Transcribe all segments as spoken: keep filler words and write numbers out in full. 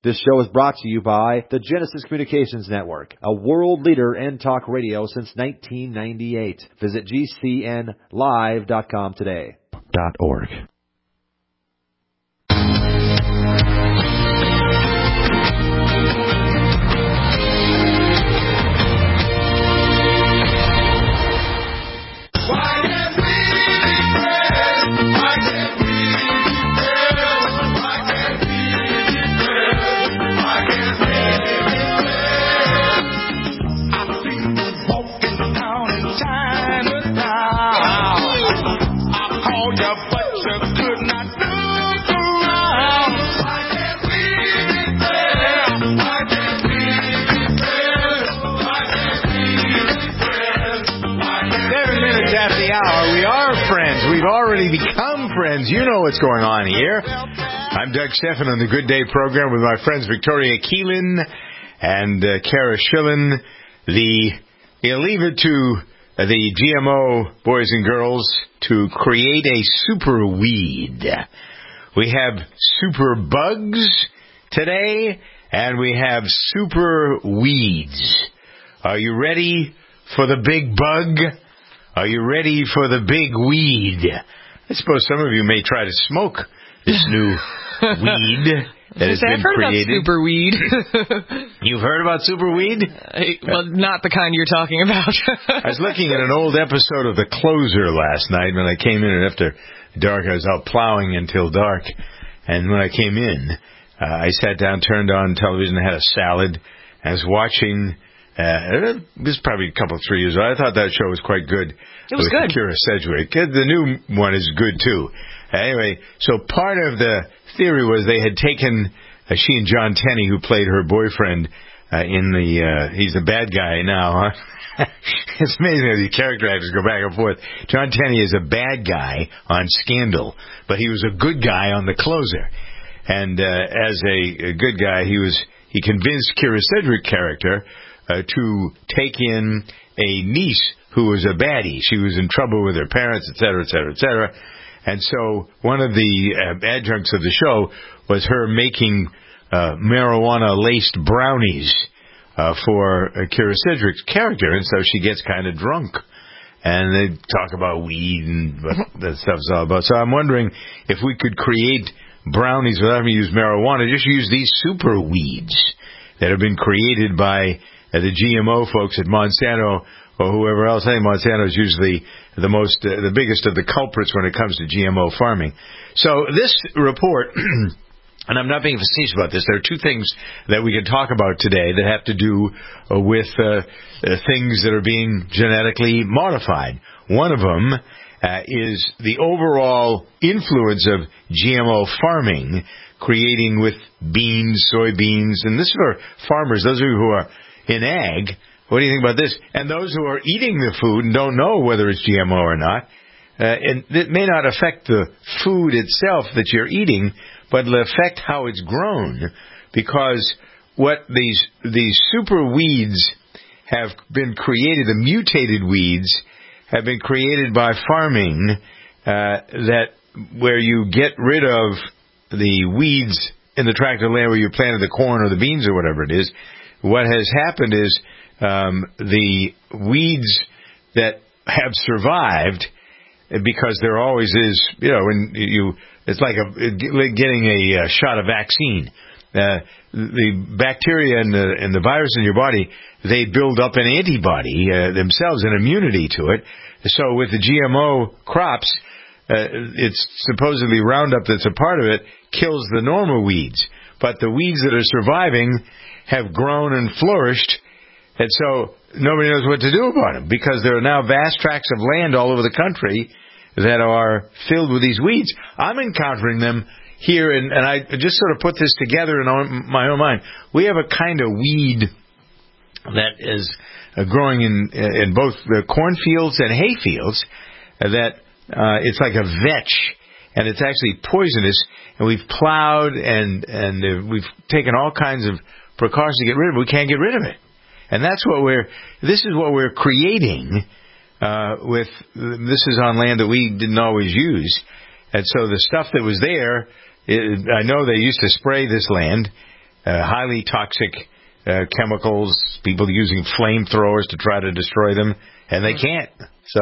This show is brought to you by the Genesis Communications Network, a world leader in talk radio since nineteen ninety-eight. Visit G C N live dot com today. Dot org. We've already become friends. You know what's going on here. I'm Doug Stephan on the Good Day program with my friends Victoria Keelan and uh, Kara Schillen. The, you leave it to uh, the G M O boys and girls to create a super weed. We have super bugs today, and we have super weeds. Are you ready for the big bug? Are you ready for the big weed? I suppose some of you may try to smoke this new weed that has been I've heard created. About super weed. You've heard about super weed? Uh, well, not the kind you're talking about. I was looking at an old episode of The Closer last night when I came in, and after dark I was out plowing until dark. And when I came in, uh, I sat down, turned on television, had a salad, and I was watching... Uh, this is probably a couple, three years old. I thought that show was quite good. It was good. Kira Sedgwick. The new one is good, too. Uh, anyway, so part of the theory was they had taken, uh, she and John Tenney, who played her boyfriend uh, in the, uh, he's the bad guy now, huh? It's amazing how these character actors go back and forth. John Tenney is a bad guy on Scandal, but he was a good guy on The Closer. And uh, as a, a good guy, he was he convinced Kira Sedgwick character Uh, to take in a niece who was a baddie. She was in trouble with her parents, et cetera, et cetera, et cetera. And so one of the uh, adjuncts of the show was her making uh, marijuana-laced brownies uh, for uh, Kira Sedgwick's character, and so she gets kind of drunk. And they talk about weed and what that stuff's all about. So I'm wondering if we could create brownies without having to use marijuana, just use these super weeds that have been created by Uh, the G M O folks at Monsanto or whoever else. I think Monsanto is usually the most, uh, the biggest of the culprits when it comes to G M O farming. So this report, and I'm not being facetious about this, there are two things that we can talk about today that have to do uh, with uh, uh, things that are being genetically modified. One of them uh, is the overall influence of G M O farming, creating with beans, soybeans, and this is for farmers, those of you who are in ag. What do you think about this? And those who are eating the food and don't know whether it's G M O or not, uh, and it may not affect the food itself that you're eating, but it'll affect how it's grown, because what these these super weeds have been created, the mutated weeds have been created by farming, uh, that where you get rid of the weeds in the tract of land where you planted the corn or the beans or whatever it is. What has happened is um, the weeds that have survived, because there always is, you know, when you, it's like a, getting a, a shot of vaccine. Uh, the bacteria and the, and the virus in your body, they build up an antibody uh, themselves, an immunity to it. So with the G M O crops, uh, it's supposedly Roundup that's a part of it, kills the normal weeds. But the weeds that are surviving have grown and flourished, and so nobody knows what to do about them, because there are now vast tracts of land all over the country that are filled with these weeds. I'm encountering them here, and, and I just sort of put this together in my own mind. We have a kind of weed that is uh, growing in in both the cornfields and hay fields that uh, it's like a vetch, and it's actually poisonous, and we've plowed and, and uh, we've taken all kinds of precautions to get rid of it. We can't get rid of it. And that's what we're, this is what we're creating uh, with, this is on land that we didn't always use. And so the stuff that was there, it, I know they used to spray this land, uh, highly toxic uh, chemicals, people using flamethrowers to try to destroy them, and they can't. So,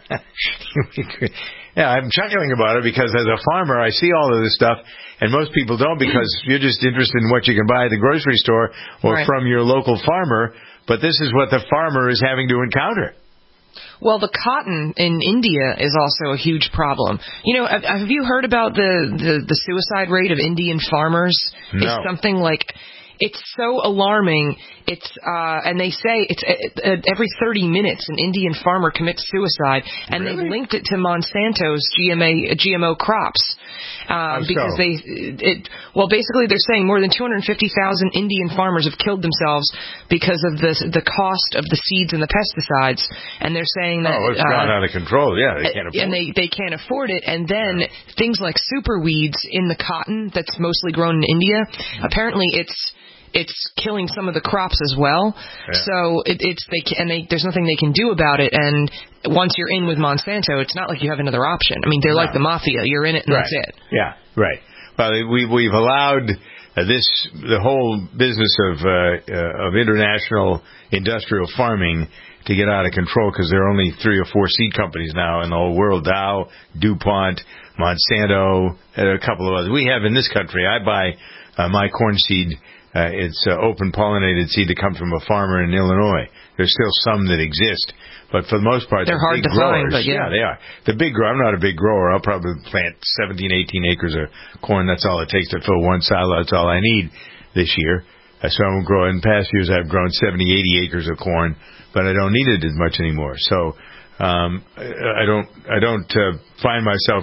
yeah, I'm chuckling about it because as a farmer, I see all of this stuff, and most people don't because you're just interested in what you can buy at the grocery store or right. from your local farmer, but this is what the farmer is having to encounter. Well, the cotton in India is also a huge problem. You know, have, have you heard about the, the, the suicide rate of Indian farmers? No. It's something like... It's so alarming. It's uh, and they say it's uh, every thirty minutes an Indian farmer commits suicide, and really? they've linked it to Monsanto's G M A G M O crops um, because so? they it well basically they're saying more than two hundred fifty thousand Indian farmers have killed themselves because of the the cost of the seeds and the pesticides, and they're saying that oh, it's uh, gone out of control. Yeah, they can't afford and they they can't afford it, and then yeah. things like super weeds in the cotton that's mostly grown in India. Apparently, it's It's killing some of the crops as well, yeah. so it, it's they can, and they, there's nothing they can do about it. And once you're in with Monsanto, it's not like you have another option. I mean, they're no. like the mafia. You're in it, and right. that's it. Yeah, right. Well, we we've allowed uh, this the whole business of uh, uh, of international industrial farming to get out of control because there are only three or four seed companies now in the whole world: Dow, DuPont, Monsanto, and a couple of others. We have in this country. I buy uh, my corn seed. Uh, it's uh, open-pollinated seed that comes from a farmer in Illinois. There's still some that exist, but for the most part, they're the hard big to growers, find. But yeah. yeah, they are. The big grower. I'm not a big grower. I'll probably plant seventeen, eighteen acres of corn. That's all it takes to fill one silo. That's all I need this year. Uh, so I'm growing. In past years, I've grown seventy, eighty acres of corn, but I don't need it as much anymore. So um, I don't. I don't uh, find myself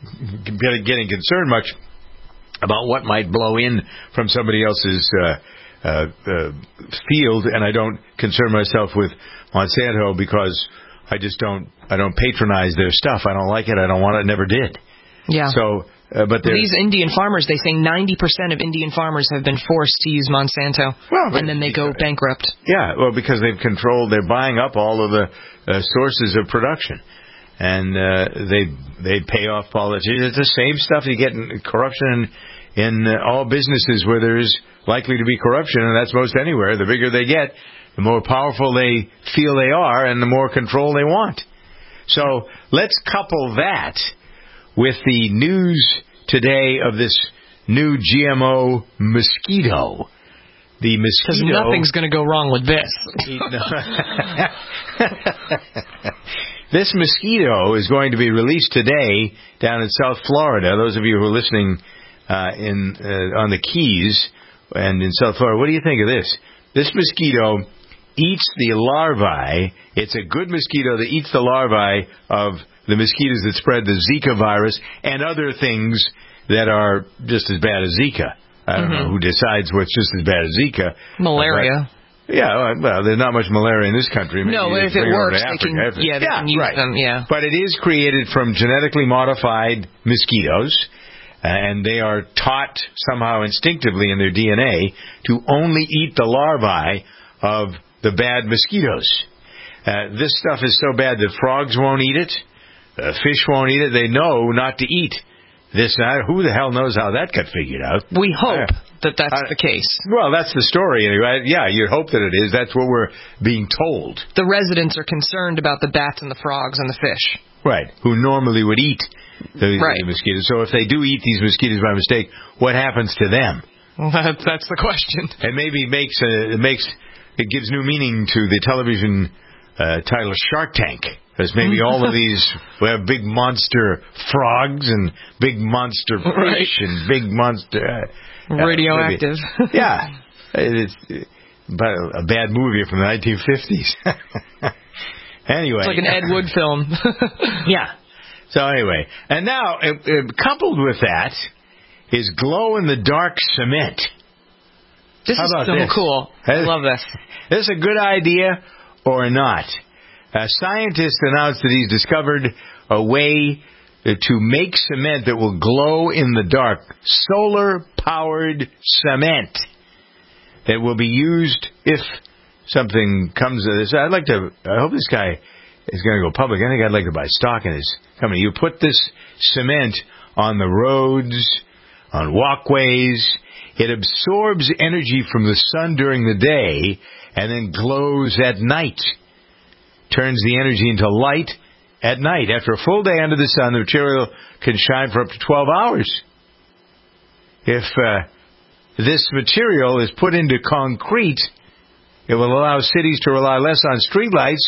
getting concerned much about what might blow in from somebody else's uh, uh, uh, field, and I don't concern myself with Monsanto because I just don't I don't patronize their stuff. I don't like it. I don't want it. Never did. Yeah. So, uh, but these Indian farmers, they say ninety percent of Indian farmers have been forced to use Monsanto, well, and then they go bankrupt. Yeah, well, because they've controlled. They're buying up all of the uh, sources of production. And uh, they they pay off politicians. It's the same stuff you get in corruption in, in uh, all businesses where there is likely to be corruption, and that's most anywhere. The bigger they get, the more powerful they feel they are, and the more control they want. So let's couple that with the news today of this new G M O mosquito. The mosquito. Because nothing's going to go wrong with this. This mosquito is going to be released today down in South Florida. Those of you who are listening uh, in uh, on the Keys and in South Florida, what do you think of this? This mosquito eats the larvae. It's a good mosquito that eats the larvae of the mosquitoes that spread the Zika virus and other things that are just as bad as Zika. I don't mm-hmm. know who decides what's just as bad as Zika. Malaria. But, yeah, well, there's not much malaria in this country. Maybe no, but if it works, they can, yeah, they yeah, can use right. them, yeah. But it is created from genetically modified mosquitoes, and they are taught somehow instinctively in their D N A to only eat the larvae of the bad mosquitoes. Uh, this stuff is so bad that frogs won't eat it, uh, fish won't eat it. They know not to eat this. Now, who the hell knows how that got figured out? We hope. Uh, that that's uh, the case. Well, that's the story anyway. Yeah, you'd hope that it is. That's what we're being told. The residents are concerned about the bats and the frogs and the fish. Right, who normally would eat the, right. the mosquitoes. So if they do eat these mosquitoes by mistake, what happens to them? Well, that, that's the question. And maybe it makes, a, it makes it gives new meaning to the television uh, title Shark Tank. Because maybe all of these, we have big monster frogs and big monster fish right. and big monster... Uh, radioactive. Uh, yeah. It's but a bad movie from the nineteen fifties. Anyway. It's like an Ed Wood film. Yeah. So anyway. And now, uh, uh, coupled with that, is glow-in-the-dark cement. This How is about so this? cool. I love this. Is this a good idea or not? Uh, scientists announced that he's discovered a way to make cement that will glow in the dark. Solar-powered cement that will be used if something comes to this. I'd like to, I hope this guy is going to go public. I think I'd like to buy stock in his company. You put this cement on the roads, on walkways, It absorbs energy from the sun during the day and then glows at night. Turns the energy into light at night. After a full day under the sun, the material can shine for up to twelve hours. If uh, this material is put into concrete, it will allow cities to rely less on streetlights,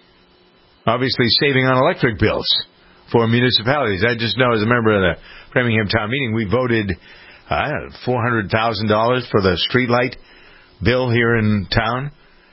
obviously saving on electric bills for municipalities. I just know as a member of the Framingham Town Meeting, we voted I don't know, four hundred thousand dollars for the streetlight bill here in town.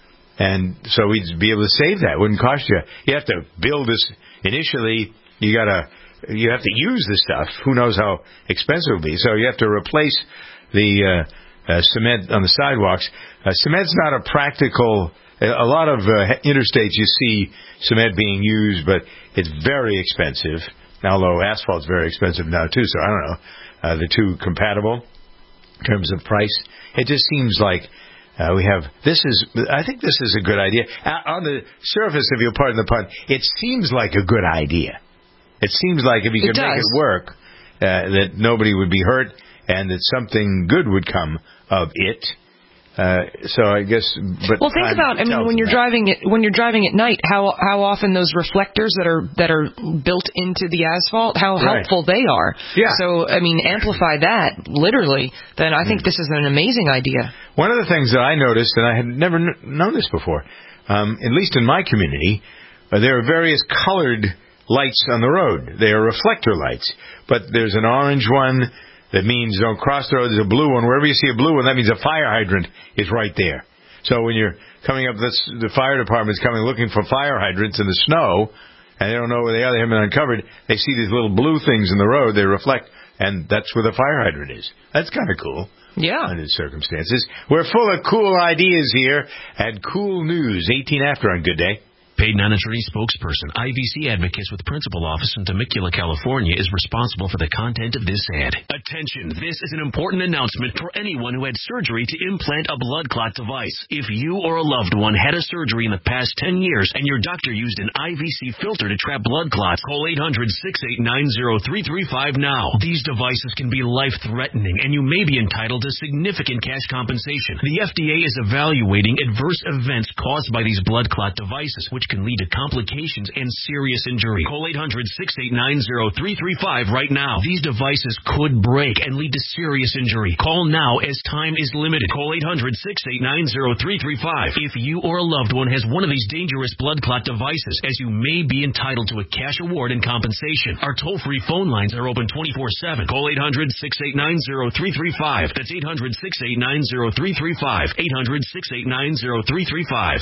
And so we'd be able to save that. It wouldn't cost you. You have to build this initially. You gotta, you have to use the stuff. Who knows how expensive it will be. So you have to replace the uh, uh, cement on the sidewalks. Uh, cement's not a practical. A lot of uh, interstates you see cement being used, but it's very expensive. Although asphalt's very expensive now too. So I don't know. Uh, the two compatible in terms of price. It just seems like. Uh, we have, this is, I think this is a good idea. Uh, on the surface, if you'll pardon the pun, it seems like a good idea. It seems like if you could make it work, uh, that nobody would be hurt and that something good would come of it. Uh, so I guess, but well, think about. I mean, when you're that. driving it, when you're driving at night, how how often those reflectors that are that are built into the asphalt, how right. helpful they are. Yeah. So I mean, amplify that literally. Then I think mm. this is an amazing idea. One of the things that I noticed, and I had never kn- known this before, um, at least in my community, uh, there are various colored lights on the road. They are reflector lights, but there's an orange one. That means don't cross the road. There's a blue one. Wherever you see a blue one, that means a fire hydrant is right there. So when you're coming up, this, the fire department's coming looking for fire hydrants in the snow, and they don't know where they are. They haven't been uncovered. They see these little blue things in the road. They reflect, and that's where the fire hydrant is. That's kind of cool. Yeah. Under the circumstances. We're full of cool ideas here at Cool News. eighteen after on Good Day. Paid non-attorney spokesperson, I V C Advocates with principal office in Temecula, California, is responsible for the content of this ad. Attention, this is an important announcement for anyone who had surgery to implant a blood clot device. If you or a loved one had a surgery in the past ten years and your doctor used an I V C filter to trap blood clots, call eight hundred, six eight nine, zero three three five now. These devices can be life-threatening, and you may be entitled to significant cash compensation. The F D A is evaluating adverse events caused by these blood clot devices, which can lead to complications and serious injury. Call eight hundred, six eight nine, zero three three five right now. These devices could break and lead to serious injury. Call now as time is limited. Call eight hundred, six eight nine, zero three three five if you or a loved one has one of these dangerous blood clot devices, as you may be entitled to a cash award and compensation. Our toll-free phone lines are open twenty-four seven. Call eight hundred, six eight nine, zero three three five. That's eight hundred, six eight nine, zero three three five. eight hundred, six eight nine, zero three three five.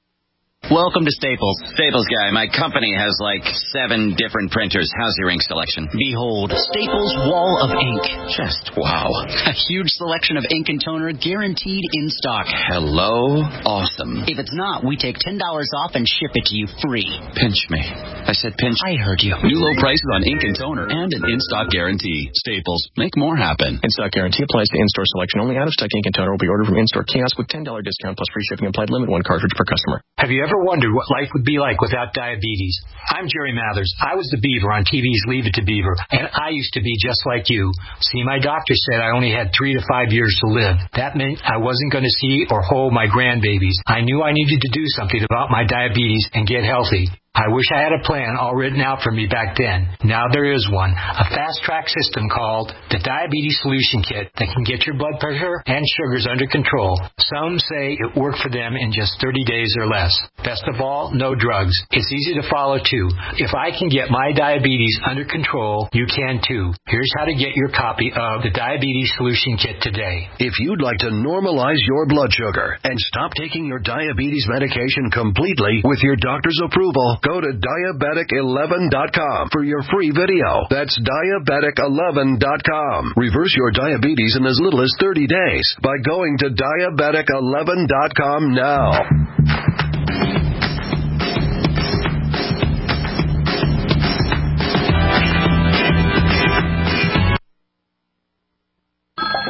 Welcome to Staples. Staples guy, my company has like seven different printers. How's your ink selection? Behold, Staples Wall of Ink. Just wow. A huge selection of ink and toner guaranteed in stock. Hello? Awesome. If it's not, we take ten dollars off and ship it to you free. Pinch me. I said pinch. I heard you. New low prices on ink and toner and an in-stock guarantee. Staples. Make more happen. In-stock guarantee applies to in-store selection only. Out-of-stock ink and toner will be ordered from in-store kiosk with ten dollars discount plus free shipping applied. Limit one cartridge per customer. Have you ever wondered what life would be like without diabetes? I'm Jerry Mathers. I was the Beaver on T V's Leave It to Beaver, and I used to be just like you. See, my doctor said I only had three to five years to live. That meant I wasn't going to see or hold my grandbabies. I knew I needed to do something about my diabetes and get healthy. I wish I had a plan all written out for me back then. Now there is one. A fast-track system called the Diabetes Solution Kit that can get your blood pressure and sugars under control. Some say it worked for them in just thirty days or less. Best of all, no drugs. It's easy to follow, too. If I can get my diabetes under control, you can, too. Here's how to get your copy of the Diabetes Solution Kit today. If you'd like to normalize your blood sugar and stop taking your diabetes medication completely with your doctor's approval, go to diabetic eleven dot com for your free video. That's diabetic eleven dot com. Reverse your diabetes in as little as thirty days by going to diabetic eleven dot com now.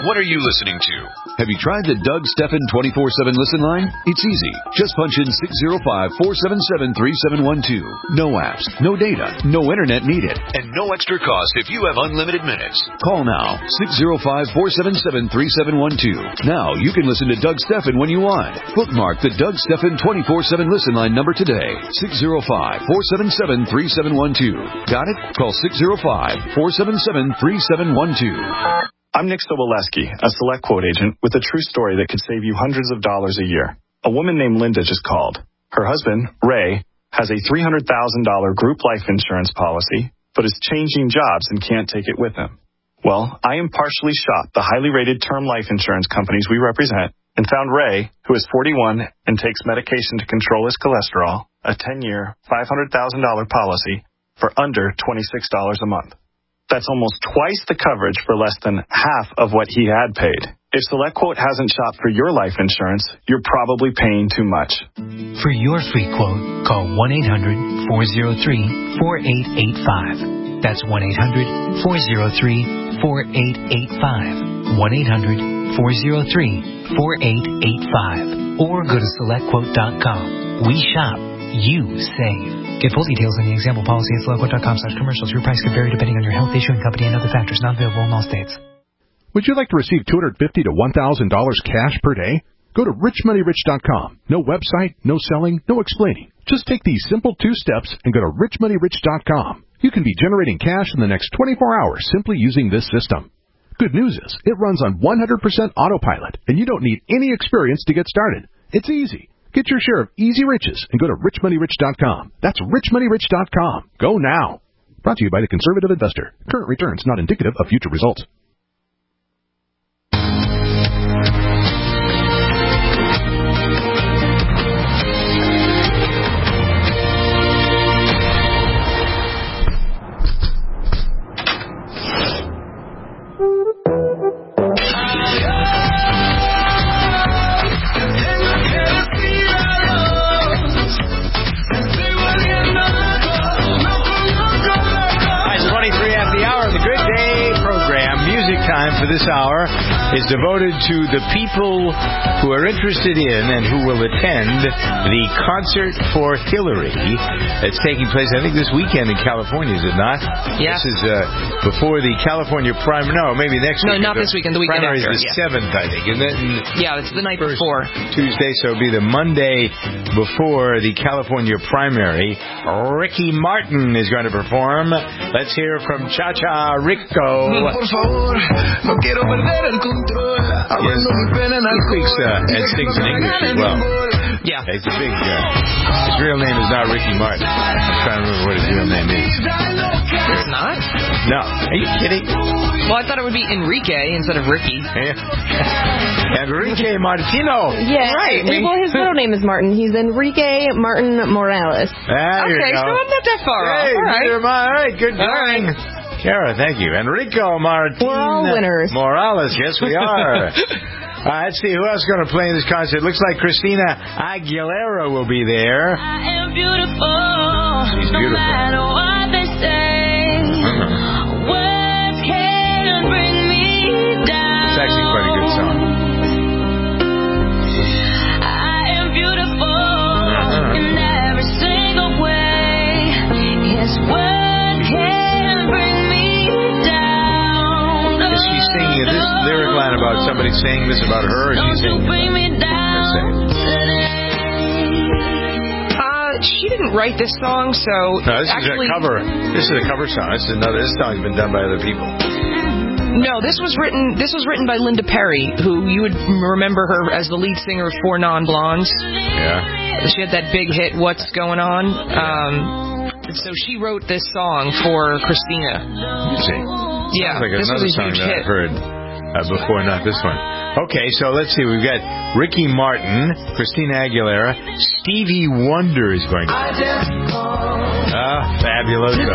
What are you listening to? Have you tried the Doug Stephan twenty-four seven listen line? It's easy. Just punch in six zero five, four seven seven, three seven one two. No apps, no data, no internet needed, and no extra cost if you have unlimited minutes. Call now, six zero five, four seven seven, three seven one two. Now you can listen to Doug Stephan when you want. Bookmark the Doug Stephan twenty-four seven listen line number today, six zero five, four seven seven, three seven one two. Got it? Call six zero five, four seven seven, three seven one two. I'm Nick Soboleski, a Select Quote agent with a true story that could save you hundreds of dollars a year. A woman named Linda just called. Her husband, Ray, has a three hundred thousand dollars group life insurance policy, but is changing jobs and can't take it with him. Well, I impartially shopped the highly rated term life insurance companies we represent and found Ray, who is forty-one and takes medication to control his cholesterol, a ten-year, five hundred thousand dollars policy for under twenty-six dollars a month. That's almost twice the coverage for less than half of what he had paid. If SelectQuote hasn't shopped for your life insurance, you're probably paying too much. For your free quote, call one eight hundred, four oh three, four eight eight five. That's one eight hundred, four oh three, four eight eight five. one eight hundred, four oh three, four eight eight five. Or go to select quote dot com. We shop. You save. Get full details on the example policy at select quote dot com slash commercials. Your price could vary depending on your health, issuing company, and other factors not available in all states. Would you like to receive two hundred fifty dollars to one thousand dollars cash per day? Go to rich money rich dot com. No website, no selling, no explaining. Just take these simple two steps and go to rich money rich dot com. You can be generating cash in the next twenty-four hours simply using this system. Good news is, it runs on one hundred percent autopilot, and you don't need any experience to get started. It's easy. Get your share of easy riches and go to rich money rich dot com. That's rich money rich dot com. Go now. Brought to you by the Conservative Investor. Current returns not indicative of future results. Time for this hour is devoted to the people who are interested in and who will attend the Concert for Hillary. It's taking place, I think, this weekend in California, is it not? Yeah. This is uh, before the California primary. No, maybe next no, weekend. No, not this weekend. The weekend primary after. Primary is the yeah. seventh, I think. And then yeah, it's the night before. Tuesday, so it'll be the Monday before the California primary. Ricky Martin is going to perform. Let's hear from Cha-Cha Rico. No quiero perder el control. Yes. He speaks uh, and sings in English as well. Yeah. He's a big uh, his real name is not Ricky Martin. I'm trying to remember what his real name is. It's not? No. Are you kidding? Well, I thought it would be Enrique instead of Ricky. Enrique Martino. Yeah. Right. Well, his middle name is Martin. He's Enrique Martin Morales. There you okay, go. so I'm not that far hey, off. All right. All right, good going. All right. Kara, thank you. Enrico Martin. We're all winners. Morales, yes, we are. uh, let's see, who else is going to play in this concert? Looks like Christina Aguilera will be there. I am beautiful. She's beautiful. No matter what they say. Uh-huh. Words can't bring me down. It's actually quite a good song. I am beautiful uh-huh. in every single way. Yes, words can't bring me down. Is she singing this lyric line about somebody saying this about her, or is she singing bring me down uh, she didn't write this song, so no, this actually, is a cover. This is a cover song. This is another. This song's been done by other people. No, this was written. This was written by Linda Perry, who you would remember her as the lead singer of Four Non Blondes. Yeah. She had that big hit, "What's Going On." Um, so she wrote this song for Christina. You see. Yeah, Sounds like this another was a song huge that hit. I've heard uh, before, not this one. Okay, so let's see. We've got Ricky Martin, Christina Aguilera, Stevie Wonder is going to. Ah, fabuloso.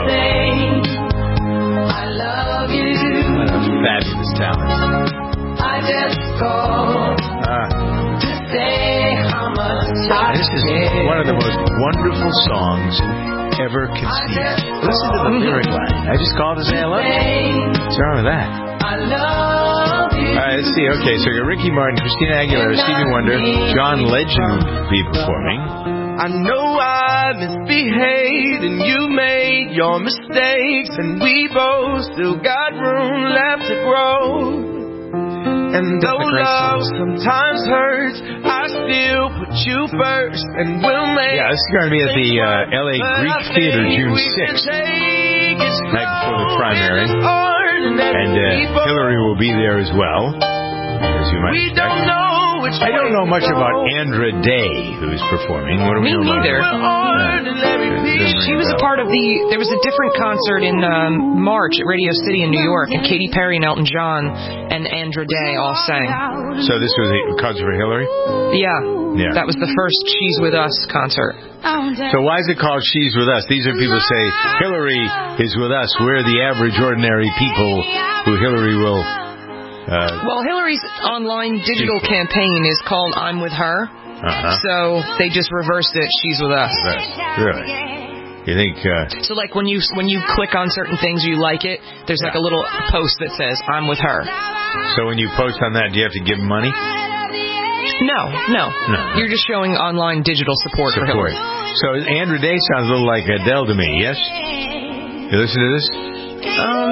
I love you. What a fabulous talent. I just called Ah. to say how much I This is one of the most wonderful songs ever conceived. Listen to the lyric line. I just called to say I love you. What's wrong with that? I love you. All right, right, let's see. Okay, so you got Ricky Martin, Christina Aguilera, Stevie Wonder, John Legend will be performing. I know I misbehaved and you made your mistakes, and we both still got room left to grow. And though love sometimes hurts, I still put you first, and we'll make. Yeah, this is going to be at the uh, L A Greek Theater June sixth, night before the primary. And uh, Hillary will be there as well, as you might expect. I don't know much about Andra Day, who's performing. What do we Me know neither. about her? Uh, she was a part of the. There was a different concert in um, March at Radio City in New York, and Katy Perry and Elton John and Andra Day all sang. So this was a concert for Hillary? Yeah. Yeah. That was the first She's With Us concert. So why is it called She's With Us? These are people who say Hillary is with us. We're the average, ordinary people who Hillary will. Uh, well, Hillary's online digital campaign is called I'm With Her. Uh-huh. So they just reversed it. She's With Us. Really? You think? Uh, so like when you when you click on certain things, you like it. There's like a little post that says I'm with her. So when you post on that, do you have to give money? No, no. No. You're just showing online digital support, support. for Hillary. So Andra Day sounds a little like Adele to me. Yes. You listen to this? Um.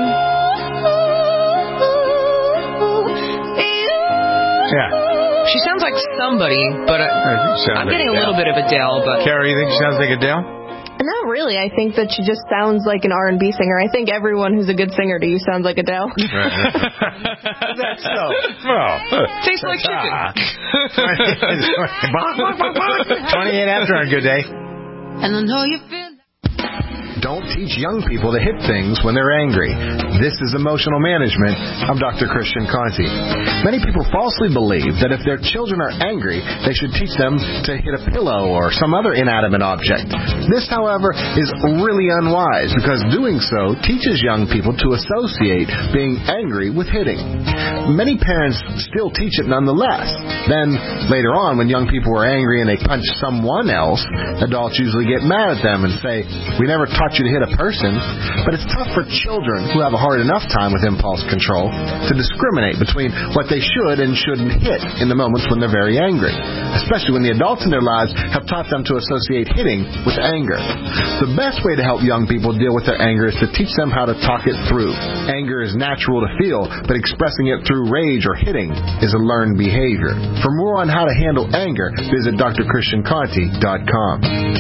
Yeah. She sounds like somebody, but uh, I'm like getting Adele. a little bit of Adele. But Carrie, you think she sounds like Adele? Not really. I think that she just sounds like an R and B singer. I think everyone who's a good singer to you sounds like Adele. That's so. Well, tastes like chicken. twenty-eight after on a good day. And I know you feel. Don't teach young people to hit things when they're angry. This is Emotional Management. I'm Doctor Christian Conti. Many people falsely believe that if their children are angry, they should teach them to hit a pillow or some other inanimate object. This, however, is really unwise because doing so teaches young people to associate being angry with hitting. Many parents still teach it nonetheless. Then, later on, when young people are angry and they punch someone else, adults usually get mad at them and say, "We never taught you to hit a person." But it's tough for children who have a hard enough time with impulse control to discriminate between what they should and shouldn't hit in the moments when they're very angry, especially when the adults in their lives have taught them to associate hitting with anger. The best way to help young people deal with their anger is to teach them how to talk it through. Anger is natural to feel, but expressing it through rage or hitting is a learned behavior. For more on how to handle anger, visit D R Christian Conti dot com.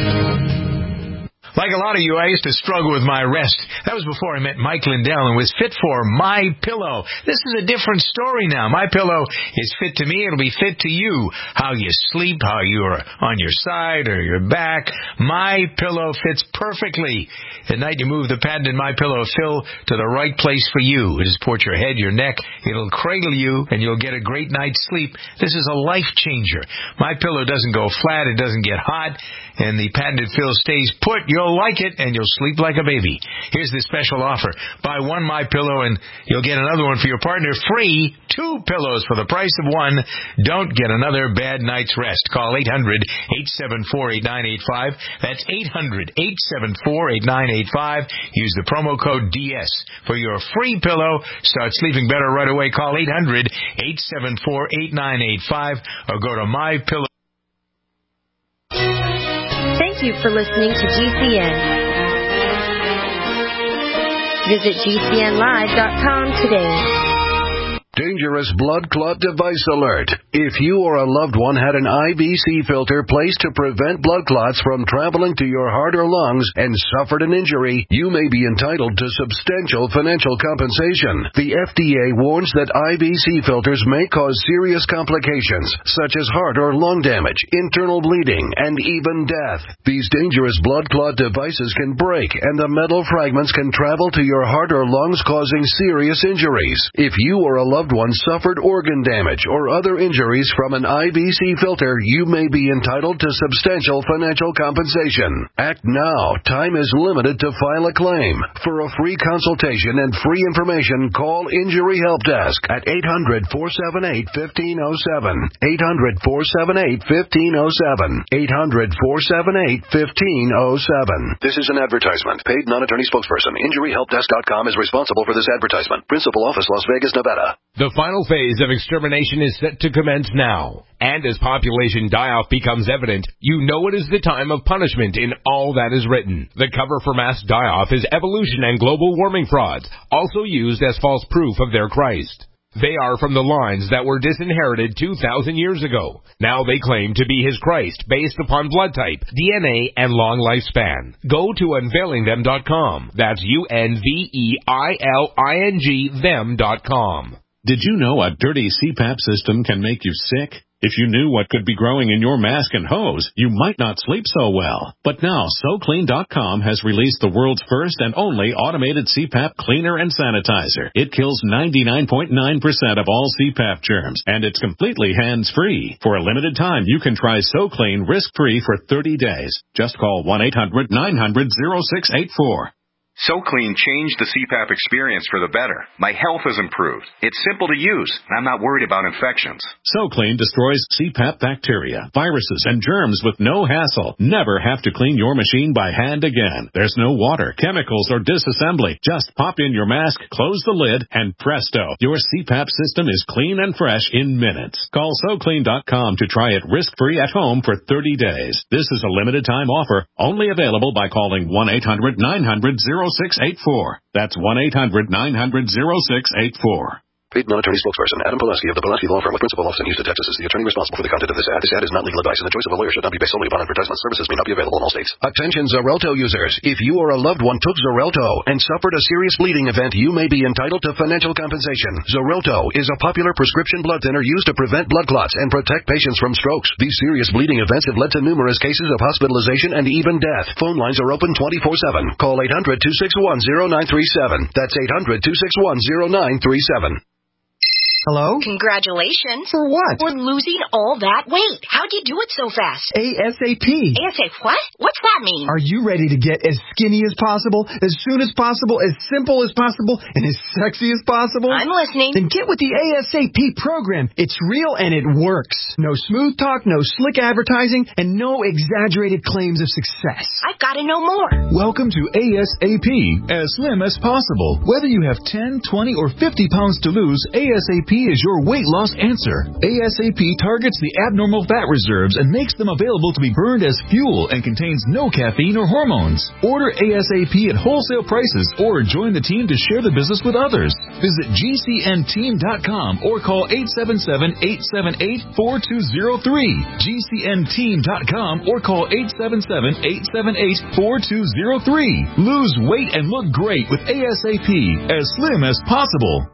Like a lot of you, I used to struggle with my rest. That was before I met Mike Lindell and was fit for My Pillow. This is a different story now. My Pillow is fit to me. It'll be fit to you. How you sleep, how you're on your side or your back. My Pillow fits perfectly. At night, you move the patented My Pillow fill to the right place for you. It supports your head, your neck. It'll cradle you, and you'll get a great night's sleep. This is a life changer. My Pillow doesn't go flat. It doesn't get hot. And the patented fill stays put. You'll like it, and you'll sleep like a baby. Here's the special offer. Buy one My Pillow, and you'll get another one for your partner free. Two pillows for the price of one. Don't get another bad night's rest. Call eight hundred, eight seven four, eight nine eight five. That's eight hundred, eight seven four, eight nine eight five. Use the promo code D S for your free pillow. Start sleeping better right away. Call eight hundred, eight seven four, eight nine eight five or go to My Pillow. Thank you for listening to G C N. Visit G C N live dot com today. Dangerous blood clot device alert. If you or a loved one had an I V C filter placed to prevent blood clots from traveling to your heart or lungs and suffered an injury, you may be entitled to substantial financial compensation. The F D A warns that I V C filters may cause serious complications, such as heart or lung damage, internal bleeding, and even death. These dangerous blood clot devices can break, and the metal fragments can travel to your heart or lungs, causing serious injuries. If you or a loved one suffered organ damage or other injuries from an I V C filter, you may be entitled to substantial financial compensation. Act now. Time is limited to file a claim. For a free consultation and free information, call Injury Help Desk at eight hundred, four seven eight, one five zero seven. eight hundred, four seven eight, one five zero seven. eight hundred, four seven eight, one five zero seven. This is an advertisement. Paid non-attorney spokesperson. Injury Help Desk dot com is responsible for this advertisement. Principal office, Las Vegas, Nevada. The final phase of extermination is set to commence now. And as population die-off becomes evident, you know it is the time of punishment in all that is written. The cover for mass die-off is evolution and global warming frauds, also used as false proof of their Christ. They are from the lines that were disinherited two thousand years ago. Now they claim to be his Christ based upon blood type, D N A, and long lifespan. Go to unveiling them dot com. That's U N V E I L I N G them dot com. Did you know a dirty C PAP system can make you sick? If you knew what could be growing in your mask and hose, you might not sleep so well. But now, So Clean dot com has released the world's first and only automated C PAP cleaner and sanitizer. It kills ninety-nine point nine percent of all C PAP germs, and it's completely hands-free. For a limited time, you can try So Clean risk-free for thirty days. Just call one eight hundred nine hundred oh six eight four. So Clean changed the C PAP experience for the better. My health has improved. It's simple to use, and I'm not worried about infections. So Clean destroys C PAP bacteria, viruses, and germs with no hassle. Never have to clean your machine by hand again. There's no water, chemicals, or disassembly. Just pop in your mask, close the lid, and presto, your C PAP system is clean and fresh in minutes. Call So Clean dot com to try it risk-free at home for thirty days. This is a limited-time offer, only available by calling one eight hundred nine hundred oh six eight four. That's one eight hundred nine hundred oh six eight four. Paid non-attorney spokesperson Adam Pulaski of the Pulaski Law Firm with principal office in Houston, Texas is the attorney responsible for the content of this ad. This ad is not legal advice, and the choice of a lawyer should not be based solely upon advertisement. Services may not be available in all states. Attention Xarelto users. If you or a loved one took Xarelto and suffered a serious bleeding event, you may be entitled to financial compensation. Xarelto is a popular prescription blood thinner used to prevent blood clots and protect patients from strokes. These serious bleeding events have led to numerous cases of hospitalization and even death. Phone lines are open twenty-four seven. Call eight hundred two six one oh nine three seven. That's eight hundred two six one oh nine three seven. Hello? Congratulations. For what? For losing all that weight. How'd you do it so fast? ASAP. ASAP what? What's that mean? Are you ready to get as skinny as possible, as soon as possible, as simple as possible, and as sexy as possible? I'm listening. Then get with the ASAP program. It's real and it works. No smooth talk, no slick advertising, and no exaggerated claims of success. I've got to know more. Welcome to ASAP, as slim as possible. Whether you have ten, twenty, or fifty pounds to lose, ASAP is your weight loss answer. ASAP targets the abnormal fat reserves and makes them available to be burned as fuel and contains no caffeine or hormones. Order ASAP at wholesale prices or join the team to share the business with others. Visit G C N team dot com or call eight seven seven, eight seven eight, four two zero three. G C N team dot com or call eight seven seven, eight seven eight, four two zero three. Lose weight and look great with ASAP, as slim as possible.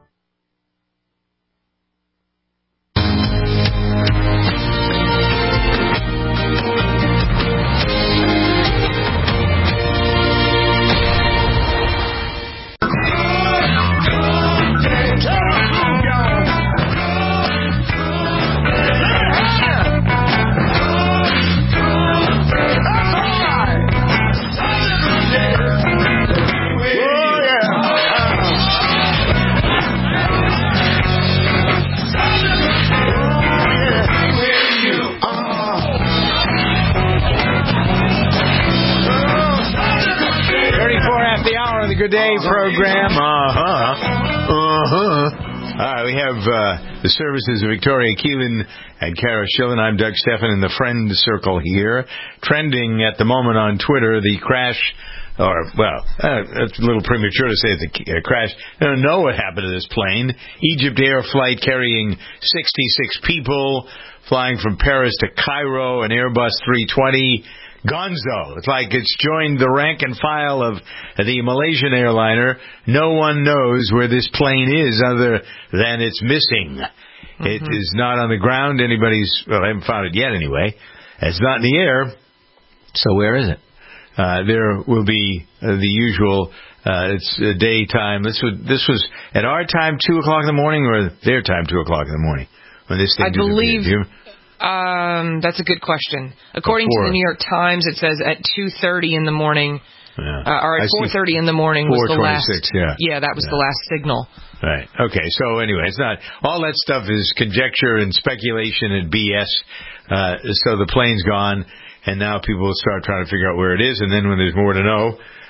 Good day program. Uh-huh. Uh-huh. All right, we have uh, the services of Victoria Keelan and Kara Schillen. I'm Doug Stephan in the friend circle here. Trending at the moment on Twitter, the crash, or, well, uh, it's a little premature to say the uh, crash. I don't know what happened to this plane. Egypt Air flight carrying sixty-six people, flying from Paris to Cairo, an Airbus three twenty. Gonzo. It's like it's joined the rank and file of the Malaysian airliner. No one knows where this plane is other than it's missing. Mm-hmm. It is not on the ground. Anybody's, well, I haven't found it yet anyway. It's not in the air. So where is it? Uh, there will be uh, the usual, uh, it's uh, daytime. This was, this was at our time, two o'clock in the morning, or their time, two o'clock in the morning, when this thing I believe... disappeared. Um, that's a good question. According Before. to the New York Times, it says at two thirty in the morning, yeah. uh, or at four thirty in the morning was the last. Yeah, yeah, that was yeah. the last signal. Right. Okay. So anyway, it's not all that stuff is conjecture and speculation and B S. Uh, so the plane's gone, and now people will start trying to figure out where it is, and then when there's more to know,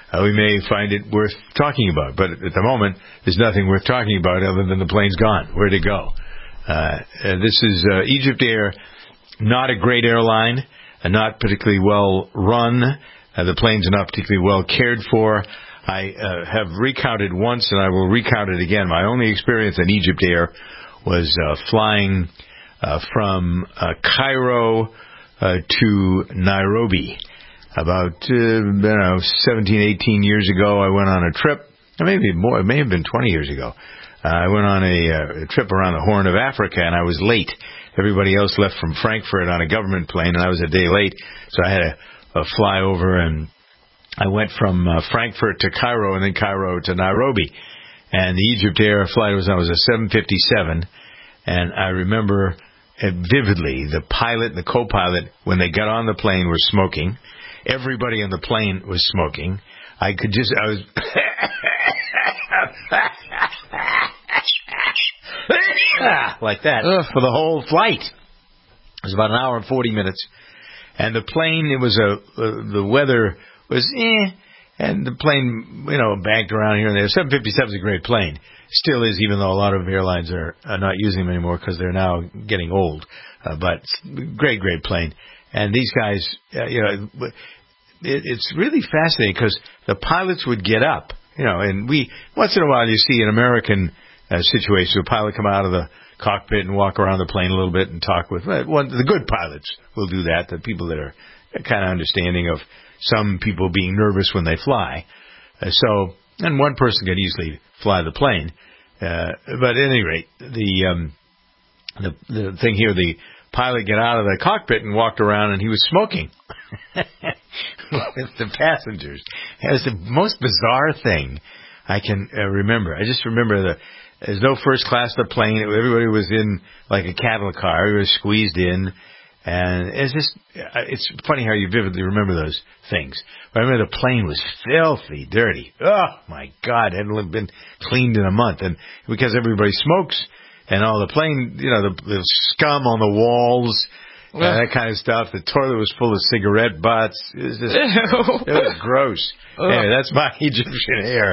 uh, we may find it worth talking about. But at the moment, there's nothing worth talking about other than the plane's gone. Where'd it go? Uh, uh, this is uh, Egypt Air, not a great airline, uh, not particularly well run. Uh, the plane's not particularly well cared for. I uh, have recounted once, and I will recount it again. My only experience in Egypt Air was uh, flying uh, from uh, Cairo uh, to Nairobi. About uh, I don't know, seventeen, eighteen years ago, I went on a trip. Maybe more. It may have been twenty years ago. Uh, I went on a, uh, a trip around the Horn of Africa, and I was late. Everybody else left from Frankfurt on a government plane, and I was a day late. So I had a, a fly over, and I went from uh, Frankfurt to Cairo, and then Cairo to Nairobi. And the Egypt Air flight was I was a seven fifty-seven, and I remember it vividly the pilot and the co-pilot, when they got on the plane, were smoking. Everybody on the plane was smoking. I could just, I was, like that, Ugh. for the whole flight. It was about an hour and forty minutes. And the plane, it was a, uh, the weather was eh, and the plane, you know, banked around here and there. seven fifty-seven is a great plane. Still is, even though a lot of airlines are, are not using them anymore because they're now getting old. Uh, but great, great plane. And these guys, uh, you know, it, it's really fascinating because the pilots would get up, you know, and we, once in a while you see an American uh, situation, a pilot come out of the cockpit and walk around the plane a little bit and talk with, well, one, the good pilots will do that, the people that are kind of understanding of some people being nervous when they fly. Uh, so, and one person can easily fly the plane. Uh, but at any rate, the, um, the, the thing here, the pilot got out of the cockpit and walked around, and he was smoking with the passengers. It was the most bizarre thing I can uh, remember. I just remember the there's no first class to the plane. Everybody was in like a cattle car. Everybody was squeezed in, and it's just it's funny how you vividly remember those things. But I remember the plane was filthy, dirty. Oh my God, it hadn't been cleaned in a month, and because everybody smokes. And all the plane, you know, the, the scum on the walls, uh, that kind of stuff. The toilet was full of cigarette butts. It was just, it was gross. Anyway, that's my Egyptian Air,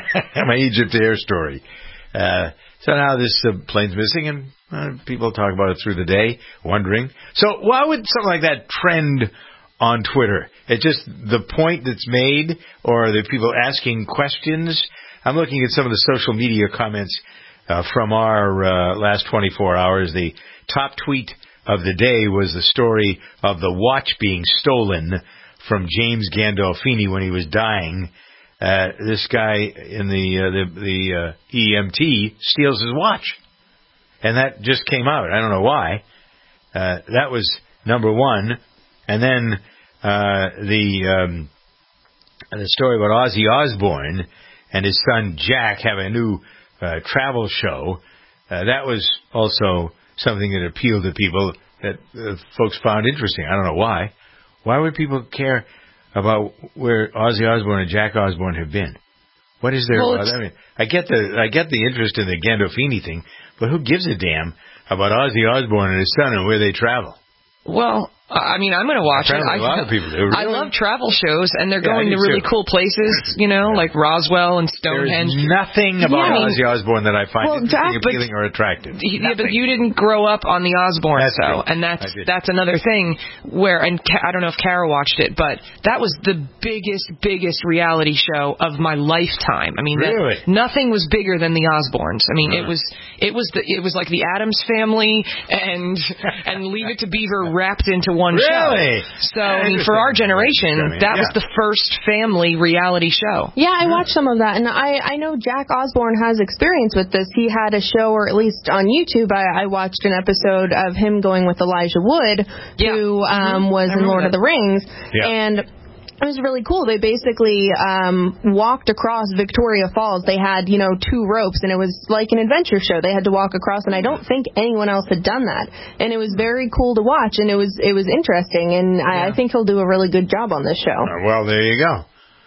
my Egypt Air story. Uh, so now this uh, plane's missing, and uh, people talk about it through the day, wondering. So why would something like that trend on Twitter? It's just the point that's made, or the people asking questions? I'm looking at some of the social media comments Uh, from our uh, last twenty-four hours. The top tweet of the day was the story of the watch being stolen from James Gandolfini when he was dying. Uh, this guy in the uh, the, the uh, E M T steals his watch, and that just came out. I don't know why. Uh, that was number one, and then uh, the um, the story about Ozzy Osbourne and his son Jack having a new Uh, travel show. Uh, that was also something that appealed to people that uh, folks found interesting. I don't know why. Why would people care about where Ozzy Osbourne and Jack Osbourne have been? What is their? Well, I mean, I get the I get the interest in the Gandolfini thing, but who gives a damn about Ozzy Osbourne and his son and where they travel? Well, I mean, I'm going to watch it. A lot I, of people do. Really? I love travel shows, and they're yeah, going to really too. cool places, you know, yeah. like Roswell and Stonehenge. There's nothing about yeah, Ozzy Osbourne that I find well, interesting, that, appealing, or attractive. Yeah, but you didn't grow up on the Osbournes, that's though, true. and that's that's another thing where, and I don't know if Kara watched it, but that was the biggest, biggest reality show of my lifetime. I mean, really? that, nothing was bigger than the Osbournes. I mean, uh-huh. it was it was the it was like the Addams Family and and Leave It to Beaver wrapped into one really? show. So, I mean, for our generation, that yeah. was the first family reality show. Yeah, I watched some of that, and I, I know Jack Osbourne has experience with this. He had a show, or at least on YouTube, I, I watched an episode of him going with Elijah Wood, yeah. who um, was in Lord that. of the Rings, yeah. and it was really cool. They basically um, walked across Victoria Falls. They had, you know, two ropes, and it was like an adventure show. They had to walk across, and I don't think anyone else had done that. And it was very cool to watch, and it was it was interesting, and I, yeah. I think he'll do a really good job on this show. Uh, well, there you go.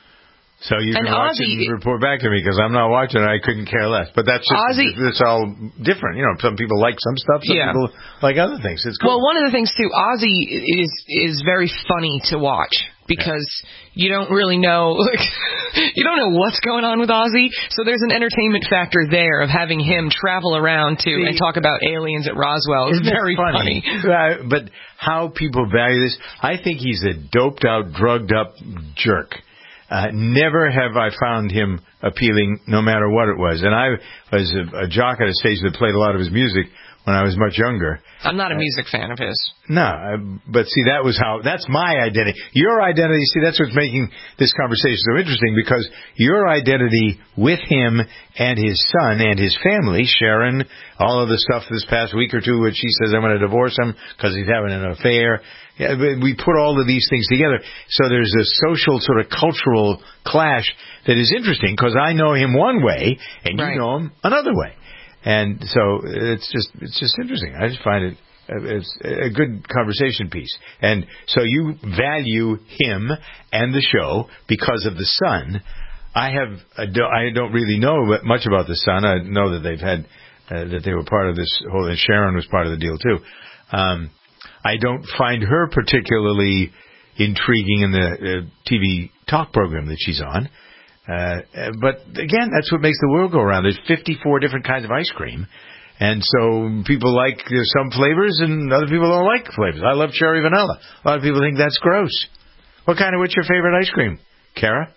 So you can and watch Ozzy, it and report back to me, because I'm not watching it. I couldn't care less. But that's just, Ozzy, it's all different. You know, some people like some stuff, some yeah. people like other things. It's cool. Well, one of the things, too, Ozzy is is very funny to watch. because you don't really know, like, you don't know what's going on with Ozzy. So there's an entertainment factor there of having him travel around to See, and talk about aliens at Roswell. It's very funny. funny. Uh, but how people value this, I think he's a doped out, drugged up jerk. Uh, never have I found him appealing, no matter what it was. And I was a, a jock at a stage that played a lot of his music when I was much younger. I'm not a music fan of his. No, uh, but see, that was how, that's my identity. Your identity, see, that's what's making this conversation so interesting, because your identity with him and his son and his family, Sharon, all of the stuff this past week or two, which she says, I'm going to divorce him because he's having an affair. Yeah, we put all of these things together. So there's a social sort of cultural clash that is interesting, because I know him one way and you right. know him another way. And so it's just it's just interesting. I just find it it's a good conversation piece. And so you value him and the show because of the son. I have I don't really know much about the son. I know that they've had uh, that they were part of this whole. And Sharon was part of the deal too. Um, I don't find her particularly intriguing in the uh, T V talk program that she's on. Uh, but again, that's what makes the world go around. There's fifty-four different kinds of ice cream. And so people like some flavors and other people don't like flavors. I love cherry vanilla. A lot of people think that's gross. What kind of, what's your favorite ice cream? Kara?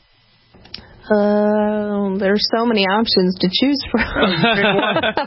Uh, there's so many options to choose from. Pick one.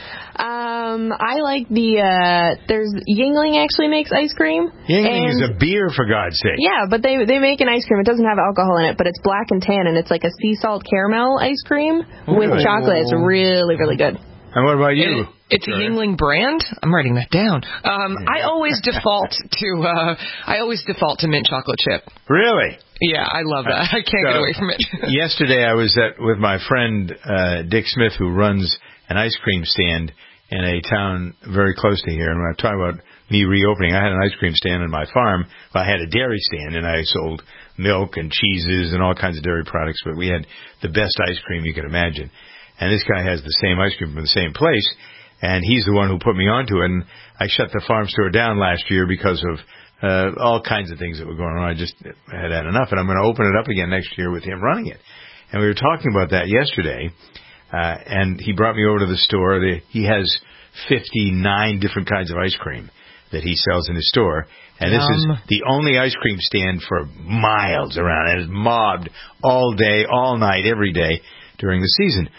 Um, I like the, uh, there's, Yingling actually makes ice cream. Yingling is a beer, for God's sake. Yeah, but they they make an ice cream. It doesn't have alcohol in it, but it's black and tan, and it's like a sea salt caramel ice cream with Ooh. chocolate. It's really, really good. And what about you? It, it's a Yingling brand. I'm writing that down. Um, I always default to, uh, I always default to mint chocolate chip. Really? Yeah, I love that. I can't so, get away from it. Yesterday I was at with my friend uh, Dick Smith, who runs an ice cream stand in a town very close to here. And when I talk about me reopening, I had an ice cream stand on my farm. Well, I had a dairy stand, and I sold milk and cheeses and all kinds of dairy products. But we had the best ice cream you could imagine. And this guy has the same ice cream from the same place, and he's the one who put me onto it. And I shut the farm store down last year because of uh, all kinds of things that were going on. I just had had enough, and I'm going to open it up again next year with him running it. And we were talking about that yesterday. Uh, and he brought me over to the store. The, he has fifty-nine different kinds of ice cream that he sells in his store. And this um, is the only ice cream stand for miles around. And it's mobbed all day, all night, every day during the season.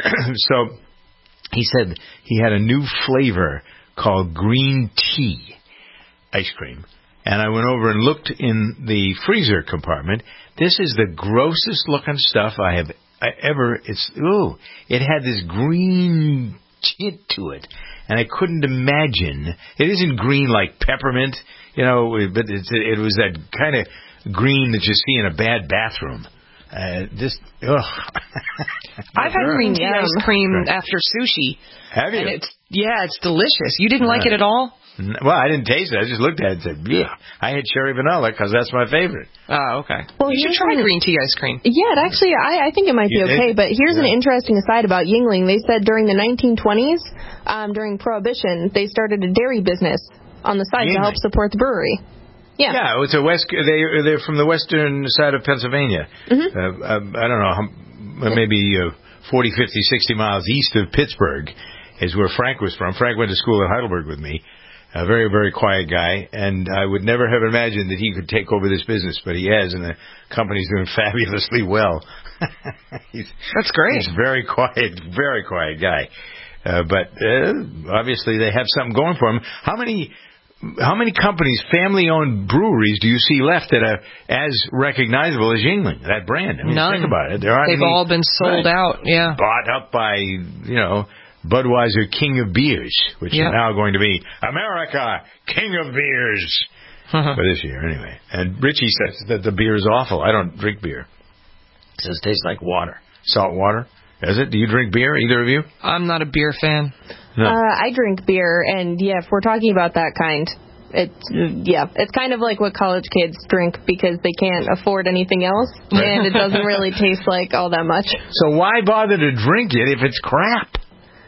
So he said he had a new flavor called green tea ice cream. And I went over and looked in the freezer compartment. This is the grossest looking stuff I have I ever, it's, ooh, it had this green tint to it, and I couldn't imagine, it isn't green like peppermint, you know, but it's, it was that kind of green that you see in a bad bathroom. Uh, this, ugh. I've had green tea ice cream after sushi. Have you? And it's, yeah, it's delicious. You didn't like it at all? Well, I didn't taste it. I just looked at it and said, yeah. I had cherry vanilla because that's my favorite. Oh, okay. Well, you should try green tea ice cream. Yeah, it actually, I, I think it might be Yeah, okay. it- But here's yeah. an interesting aside about Yingling. They said during the nineteen twenties, um, during Prohibition, they started a dairy business on the side to help Yingling. support the brewery. Yeah. Yeah, it's a west. They they're from the western side of Pennsylvania. Mm-hmm. Uh, uh, I don't know, how- maybe uh, forty, fifty, sixty miles east of Pittsburgh is where Frank was from. Frank went to school at Heidelberg with me. A very, very quiet guy, and I would never have imagined that he could take over this business, but he has, and the company's doing fabulously well. he's, That's great. He's a very quiet, very quiet guy. Uh, but uh, obviously they have something going for him. How many how many companies, family-owned breweries, do you see left that are as recognizable as Yingling, that brand? I mean, None. think about it. There aren't They've any, all been sold right, out, yeah. bought up by, you know, Budweiser King of Beers, which Yeah. is now going to be America King of Beers for this year, anyway. And Richie says that the beer is awful. I don't drink beer. He says it tastes like water, salt water. Is it? Do you drink beer, either of you? I'm not a beer fan. No. Uh, I drink beer, and yeah, if we're talking about that kind, it's yeah, it's kind of like what college kids drink because they can't afford anything else, and it doesn't really taste like all that much. So why bother to drink it if it's crap?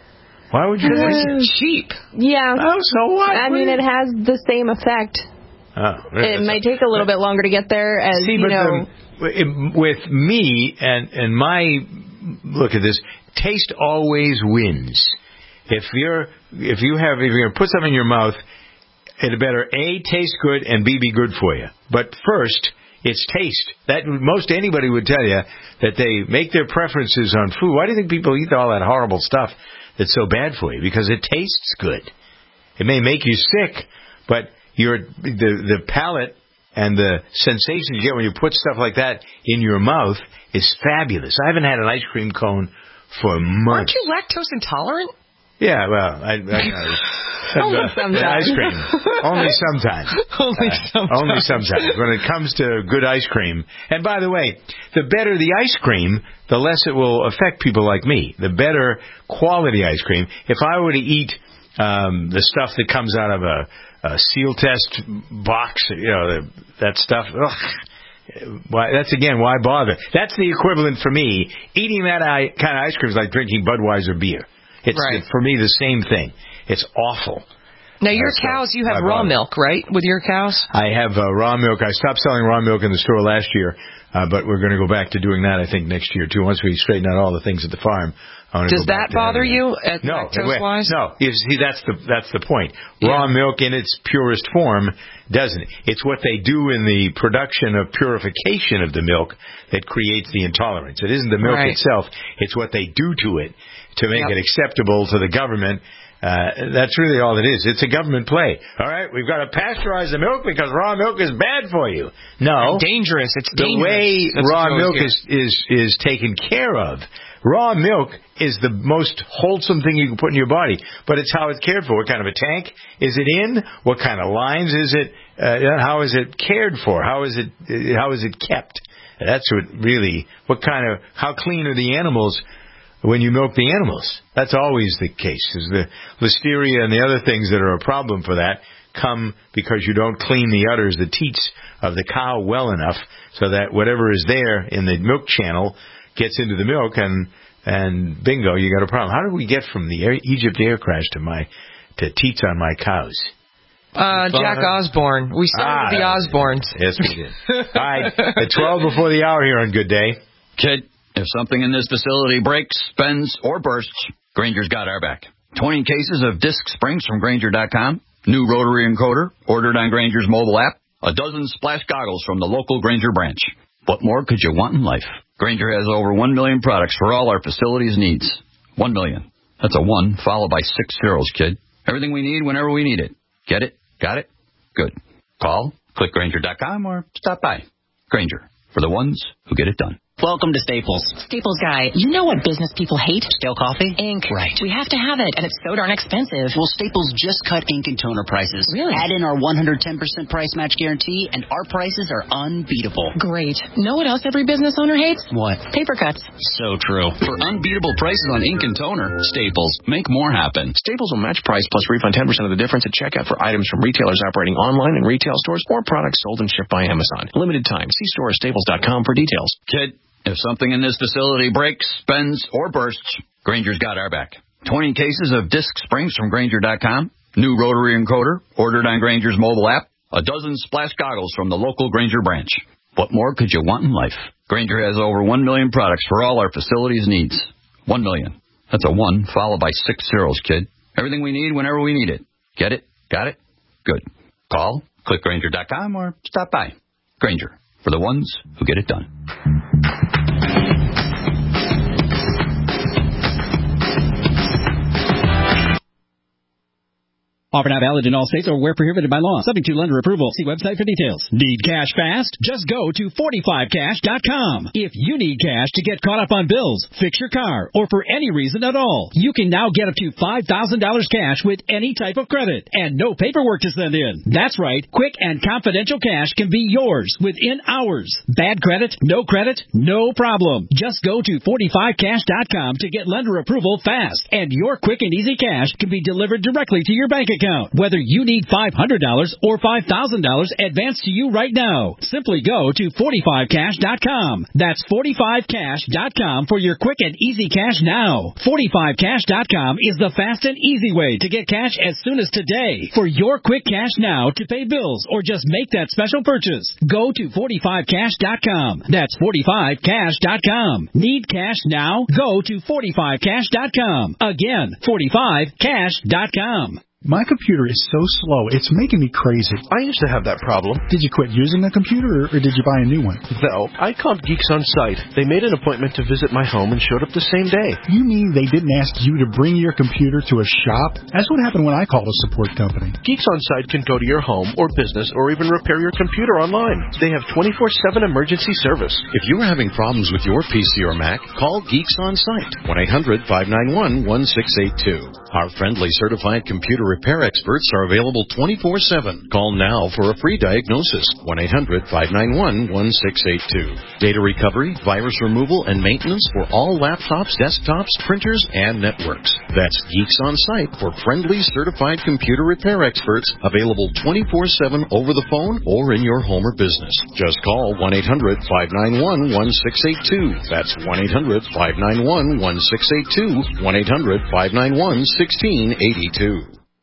Why would you drink it? Cheap. Yeah. Oh, so what? I mean, it has the same effect Oh, really? It might take a little bit longer to get there, as See, you but know. the, it- with me and and my look at this, taste always wins. If you're if you have if you're gonna put something in your mouth, it better A, taste good, and B, be good for you. But first, it's taste. That most anybody would tell you that they make their preferences on food. Why do you think people eat all that horrible stuff that's so bad for you? Because it tastes good. It may make you sick, but your the the palate and the sensation you get when you put stuff like that in your mouth is fabulous. I haven't had an ice cream cone for months. Aren't you lactose intolerant? Yeah, well, I, I, I Only uh, sometimes. ice cream. Only sometimes. Only Uh, sometimes. only sometimes. When it comes to good ice cream. And by the way, the better the ice cream, the less it will affect people like me. The better quality ice cream. If I were to eat um, the stuff that comes out of a, a seal test box, you know, the, that stuff, ugh. Why, that's again, why bother? That's the equivalent for me. Eating that I, kind of ice cream is like drinking Budweiser beer. It's Right. for me the same thing. It's awful. Now, your Uh, so cows, you have why raw bother? milk, right, with your cows? I have uh, raw milk. I stopped selling raw milk in the store last year, uh, but we're going to go back to doing that, I think, next year, too. Once we straighten out all the things at the farm. I wanna Does go back that to bother having you, that. at No, lactose-wise? no. You see, that's the that's the point. Raw milk in its purest form doesn't. It's what they do in the production of purification of the milk that creates the intolerance. It isn't the milk Right. itself. It's what they do to it to make Yep. it acceptable to the government. Uh, that's really all it is. It's a government play. All right, we've got to pasteurize the milk because raw milk is bad for you. No. Dangerous. It's The dangerous. way That's raw what goes milk here. is, is, is taken care of. Raw milk is the most wholesome thing you can put in your body, but it's how it's cared for. What kind of a tank is it in? What kind of lines is it? Uh, how is it cared for? How is it? Uh, how is it kept? That's what really. What kind of? How clean are the animals when you milk the animals? That's always the case. Is the listeria and the other things that are a problem for that come because you don't clean the udders, the teats of the cow well enough, so that whatever is there in the milk channel gets into the milk, and and bingo, you got a problem. How did we get from the air, Egypt air crash to my to teats on my cows? Uh, Jack Osborne. We started Ah, with the that was Osbournes. Yes, we did. All right, at twelve before the hour here on Good Day. Kid, if something in this facility breaks, bends, or bursts, Granger's got our back. twenty cases of disc springs from Granger dot com, new rotary encoder ordered on Granger's mobile app, a dozen splash goggles from the local Granger branch. What more could you want in life? Granger has over one million products for all our facilities' needs. One million. That's a one followed by six zeros, kid. Everything we need whenever we need it. Get it? Got it? Good. Call, click Granger dot com, or stop by. Granger, for the ones who get it done. Welcome to Staples. Staples Guy, you know what business people hate? Stale coffee? Ink. Right. We have to have it, and it's so darn expensive. Well, Staples just cut ink and toner prices. Really? Add in our one hundred ten percent price match guarantee, and our prices are unbeatable. Great. Know what else every business owner hates? What? Paper cuts. So true. For unbeatable prices on ink and toner, Staples, make more happen. Staples will match price plus refund ten percent of the difference at checkout for items from retailers operating online and retail stores or products sold and shipped by Amazon. Limited time. See store at staples dot com for details. Kid, if something in this facility breaks, bends, or bursts, Granger's got our back. twenty cases of disc springs from Granger dot com, new rotary encoder ordered on Granger's mobile app, a dozen splash goggles from the local Granger branch. What more could you want in life? Granger has over one million products for all our facilities' needs. One million. That's a one followed by six zeros, kid. Everything we need whenever we need it. Get it? Got it? Good. Call, click Granger dot com, or stop by. Granger, for the ones who get it done. Offer not valid in all states or where prohibited by law. Subject to lender approval. See website for details. Need cash fast? Just go to forty-five cash dot com. If you need cash to get caught up on bills, fix your car, or for any reason at all, you can now get up to five thousand dollars cash with any type of credit and no paperwork to send in. That's right. Quick and confidential cash can be yours within hours. Bad credit? No credit? No problem. Just go to forty-five cash dot com to get lender approval fast, and your quick and easy cash can be delivered directly to your bank account. account. Whether you need five hundred dollars or five thousand dollars advanced to you right now. Simply go to forty-five cash dot com. That's forty-five cash dot com for your quick and easy cash now. forty-five cash dot com is the fast and easy way to get cash as soon as today. For your quick cash now to pay bills or just make that special purchase, go to forty-five cash dot com. That's forty-five cash dot com. Need cash now? Go to forty-five cash dot com. Again, forty-five cash dot com. My computer is so slow, it's making me crazy. I used to have that problem. Did you quit using the computer, or, or did you buy a new one? No, I called Geeks On Site. They made an appointment to visit my home and showed up the same day. You mean they didn't ask you to bring your computer to a shop? That's what happened when I called a support company. Geeks On Site can go to your home or business or even repair your computer online. They have twenty-four seven emergency service. If you are having problems with your P C or Mac, call Geeks On Site. one eight hundred five nine one one six eight two. Our friendly certified computer repair experts are available twenty-four seven. Call now for a free diagnosis. one eight hundred five nine one one six eight two. Data recovery, virus removal, and maintenance for all laptops, desktops, printers, and networks. That's Geeks On Site for friendly certified computer repair experts, available twenty-four seven over the phone or in your home or business. Just call one eight hundred five nine one one six eight two. That's one eight hundred five nine one one six eight two. one eight hundred five nine one one six eight two.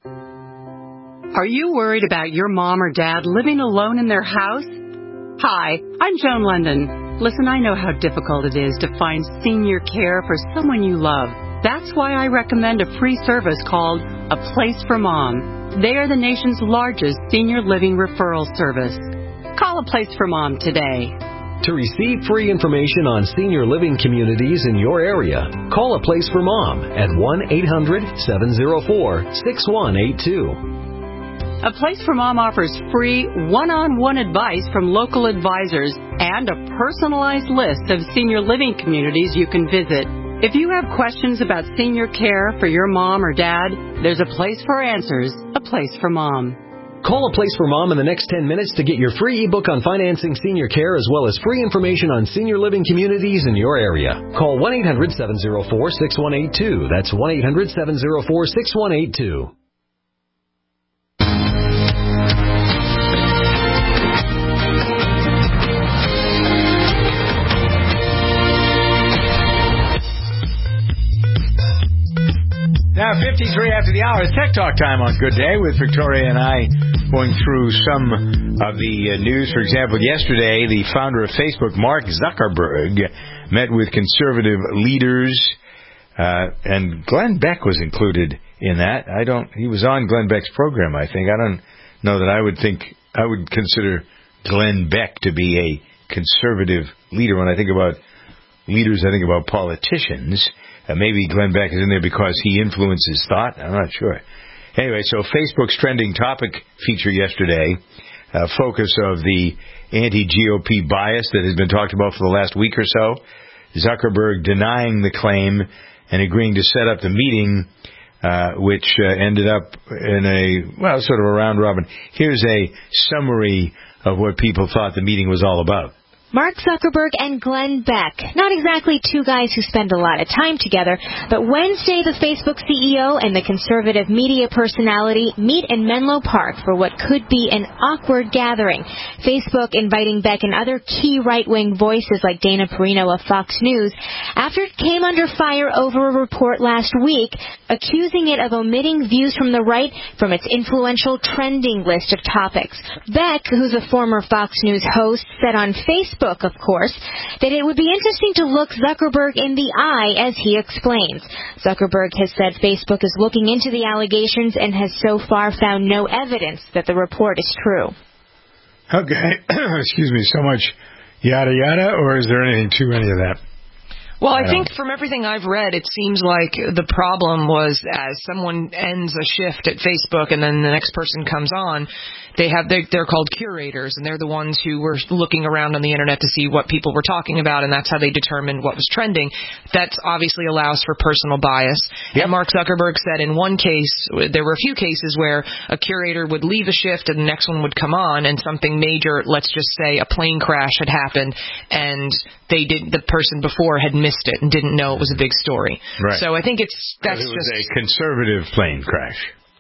Are you worried about your mom or dad living alone in their house? Hi, I'm Joan London. Listen, I know how difficult it is to find senior care for someone you love. That's why I recommend a free service called A Place for Mom. They are the nation's largest senior living referral service. Call A Place for Mom today. To receive free information on senior living communities in your area, call A Place for Mom at one eight hundred seven oh four six one eight two. A Place for Mom offers free one-on-one advice from local advisors and a personalized list of senior living communities you can visit. If you have questions about senior care for your mom or dad, there's a place for answers, A Place for Mom. Call A Place for Mom in the next ten minutes to get your free ebook on financing senior care as well as free information on senior living communities in your area. Call one eight hundred seven oh four six one eight two. That's one eight hundred seven oh four six one eight two. Now, fifty-three after the hour, Tech Talk time on Good Day with Victoria and I going through some of the uh, news. For example, yesterday, the founder of Facebook, Mark Zuckerberg, met with conservative leaders, uh, and Glenn Beck was included in that. I don't. He was on Glenn Beck's program, I think. I don't know that I would think I would consider Glenn Beck to be a conservative leader. When I think about leaders, I think about politicians. Uh, maybe Glenn Beck is in there because he influences thought. I'm not sure. Anyway, so Facebook's trending topic feature yesterday, uh, focus of the anti-G O P bias that has been talked about for the last week or so. Zuckerberg denying the claim and agreeing to set up the meeting, uh, which uh, ended up in a, well, sort of a round robin. Here's a summary of what people thought the meeting was all about. Mark Zuckerberg and Glenn Beck. Not exactly two guys who spend a lot of time together, but Wednesday the Facebook C E O and the conservative media personality meet in Menlo Park for what could be an awkward gathering. Facebook inviting Beck and other key right-wing voices like Dana Perino of Fox News after it came under fire over a report last week accusing it of omitting views from the right from its influential trending list of topics. Beck, who's a former Fox News host, said on Facebook, of course, that it would be interesting to look Zuckerberg in the eye as he explains. Zuckerberg has said Facebook is looking into the allegations and has so far found no evidence that the report is true. Okay. Excuse me, so much yada yada, or is there anything to any of that? Well, I, I think from everything I've read, it seems like the problem was as someone ends a shift at Facebook and then the next person comes on, they have they're, they're called curators, and they're the ones who were looking around on the internet to see what people were talking about, and that's how they determined what was trending. That obviously allows for personal bias. Yep. And Mark Zuckerberg said in one case, there were a few cases where a curator would leave a shift and the next one would come on, and something major, let's just say a plane crash had happened, and they did the person before had missed it and didn't know it was a big story. Right. So I think it's that's it was just a conservative plane crash.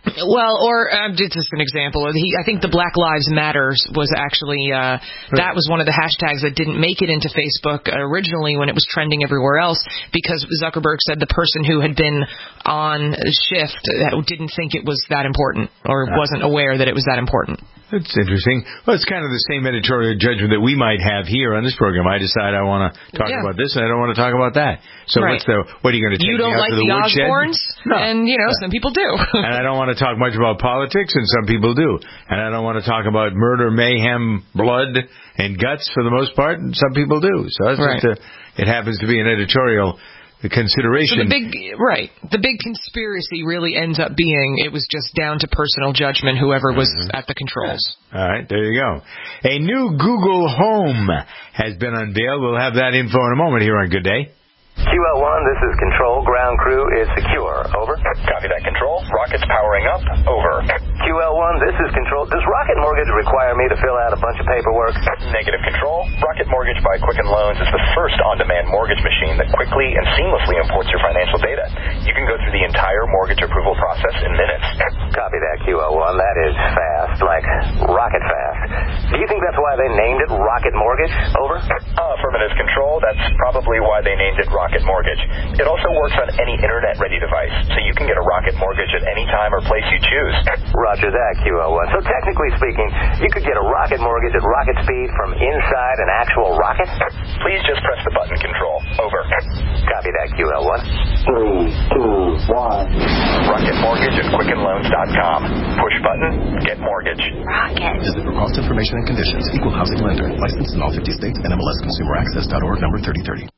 Well, or uh, just an example. He, I think the Black Lives Matters was actually, uh, that was one of the hashtags that didn't make it into Facebook originally when it was trending everywhere else, because Zuckerberg said the person who had been on shift didn't think it was that important, or wasn't aware that it was that important. That's interesting. Well, it's kind of the same editorial judgment that we might have here on this program. I decide I want to talk Yeah. about this, and I don't want to talk about that. So Right. what's the? What are you going to take You don't me out like to the, the woodshed? Osbournes? No. And, you know, some people do. And I don't want to talk much about politics, and some people do. And I don't want to talk about murder, mayhem, blood, and guts for the most part, and some people do. So that's Right. just a, it happens to be an editorial consideration. So the big, right, the big conspiracy really ends up being it was just down to personal judgment, whoever was Mm-hmm. at the controls. All right, there you go. A new Google Home has been unveiled. We'll have that info in a moment here on Good Day. Q L one, this is Control. Ground crew is secure. Over. Copy that, Control. Rocket's powering up. Over. Q L one, this is Control. Does Rocket Mortgage require me to fill out a bunch of paperwork? Negative, Control. Rocket Mortgage by Quicken Loans is the first on-demand mortgage machine that quickly and seamlessly imports your financial data. You can go through the entire mortgage approval process in minutes. Copy that, Q L one. That is fast, like rocket fast. Do you think that's why they named it Rocket Mortgage? Over. Uh, affirmative, Control. That's probably why they named it Rocket Mortgage. It also works on any internet-ready device, so you can get a Rocket Mortgage at any time or place you choose. Roger that, Q L one. So technically speaking, you could get a Rocket Mortgage at rocket speed from inside an actual rocket? Please just press the button, Control. Over. Copy that, Q L one. Three, two, one. Rocket Mortgage at Quicken Loans dot com. Push button, get mortgage. Rocket. Visit for cost information and conditions. Equal housing lender. Licensed in all fifty states. N M L S Consumer Access dot org, number thirty thirty.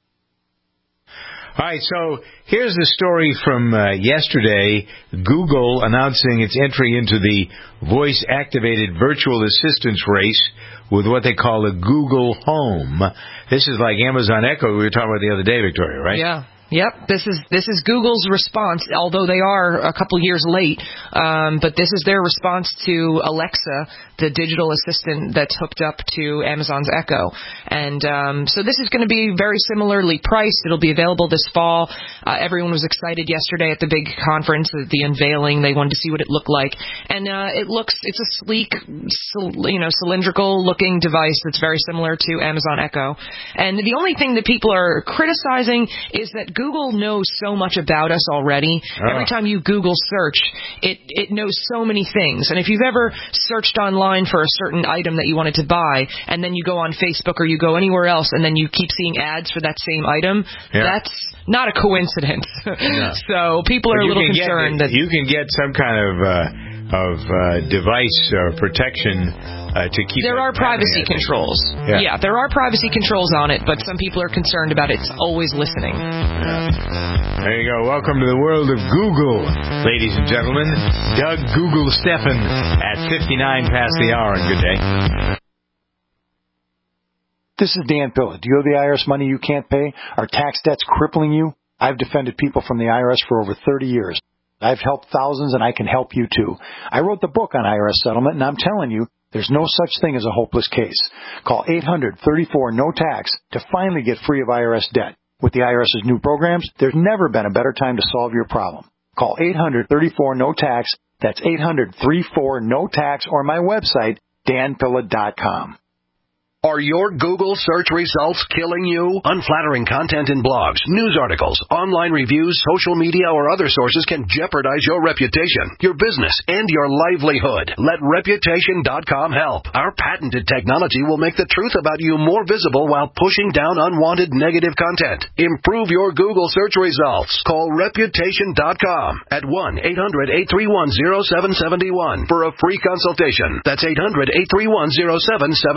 All right, so here's the story from uh, yesterday. Google announcing its entry into the voice-activated virtual assistance race with what they call a Google Home. This is like Amazon Echo we were talking about the other day, Victoria, right? Yeah. Yep, this is this is Google's response, although they are a couple years late, um, but this is their response to Alexa, the digital assistant that's hooked up to Amazon's Echo. And um, so this is going to be very similarly priced. It'll be available this fall. Uh, everyone was excited yesterday at the big conference, the, the unveiling. They wanted to see what it looked like. And uh, it looks, it's a sleek, you know, cylindrical-looking device that's very similar to Amazon Echo. And the only thing that people are criticizing is that Google knows so much about us already. Oh. Every time you Google search, it, it knows so many things. And if you've ever searched online for a certain item that you wanted to buy, and then you go on Facebook or you go anywhere else, and then you keep seeing ads for that same item, Yeah. that's not a coincidence. No. So people are But a you little can concerned get, that you can get some kind of uh, of uh, device or protection uh, to keep. there it are privacy happening, I think. controls. Yeah. yeah, there are privacy controls on it, but some people are concerned about it's always listening. There you go. Welcome to the world of Google, ladies and gentlemen. Doug Google Stephan at fifty-nine past the hour. And good day. This is Dan Pilla. Do you owe the I R S money you can't pay? Are tax debts crippling you? I've defended people from the I R S for over thirty years. I've helped thousands, and I can help you too. I wrote the book on I R S settlement, and I'm telling you, there's no such thing as a hopeless case. Call eight hundred thirty-four no tax to finally get free of I R S debt. With the IRS's new programs, there's never been a better time to solve your problem. Call eight hundred thirty-four no tax. That's eight hundred thirty-four no tax, or my website, dan pilla dot com. Are your Google search results killing you? Unflattering content in blogs, news articles, online reviews, social media, or other sources can jeopardize your reputation, your business, and your livelihood. Let Reputation dot com help. Our patented technology will make the truth about you more visible while pushing down unwanted negative content. Improve your Google search results. Call Reputation dot com at one eight hundred eight three one oh seven seven one for a free consultation. That's eight hundred eight three one oh seven seven one.